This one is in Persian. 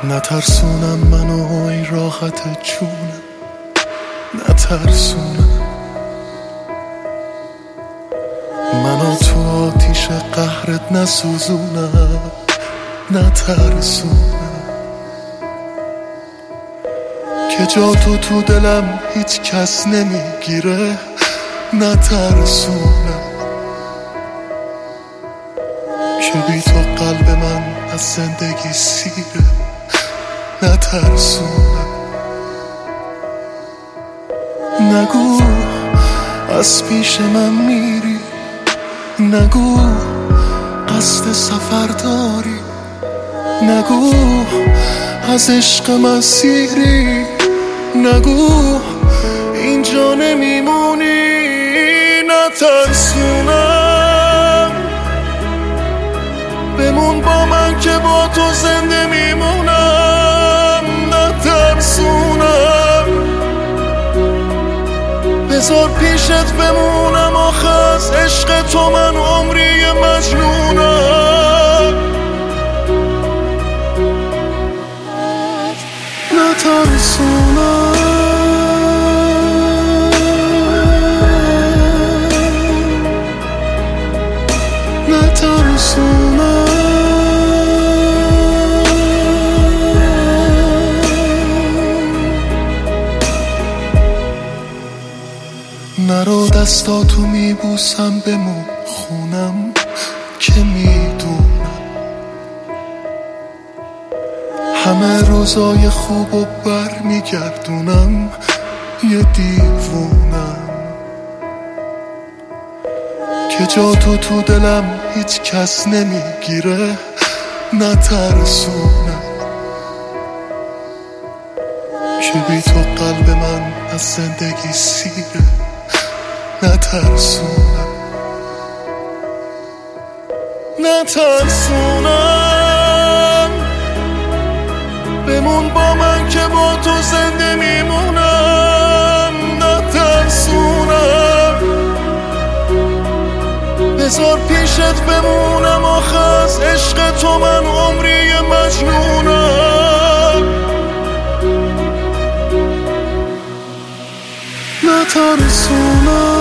نترسونم منو ای راحت جونم، نترسونم منو تو آتیش قهرت نسوزونم، نترسونم که جا تو دلم هیچ کس نمیگیره، نترسونم که بی تو قلب من از زندگی سیره، نترسونم نگو از پیش من میری، نگو قصد سفر داری، نگو از عشق مسیری، نگو اینجا نمیمونی، نترسونم بمون با من که با تو زنده میمونم، نترسونم بذار پیشت بمونم، آخه از عشق تو من عمری مجنونم، نترسونم نترسونم نرو دستاتو میبوسم بمون خونم که میدونم همه روزای خوبو بر میگردونم، یه دیوونم که جا تو دلم هیچ کس نمیگیره، نترسونم که بی تو قلب من از زندگی سیره، نترسونم نترسونم بمون با من که با تو زنده میمونم، نترسونم بذار پیشت بمونم، آخه از عشق تو من عمری مجنونم، نترسونم